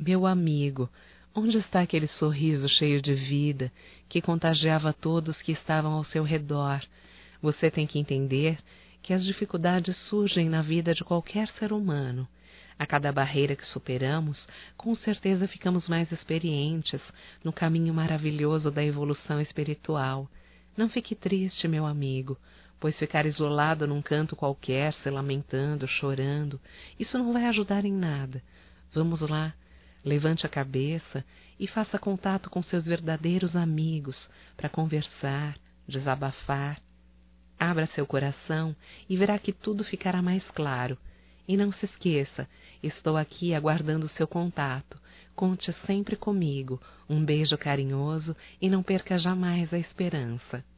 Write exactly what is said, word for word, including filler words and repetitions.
Meu amigo, onde está aquele sorriso cheio de vida que contagiava todos que estavam ao seu redor? Você tem que entender que as dificuldades surgem na vida de qualquer ser humano. A cada barreira que superamos, com certeza ficamos mais experientes no caminho maravilhoso da evolução espiritual. Não fique triste, meu amigo, pois ficar isolado num canto qualquer, se lamentando, chorando, isso não vai ajudar em nada. Vamos lá, levante a cabeça e faça contato com seus verdadeiros amigos para conversar, desabafar. Abra seu coração e verá que tudo ficará mais claro. E não se esqueça, estou aqui aguardando seu contato. Conte sempre comigo. Um beijo carinhoso e não perca jamais a esperança.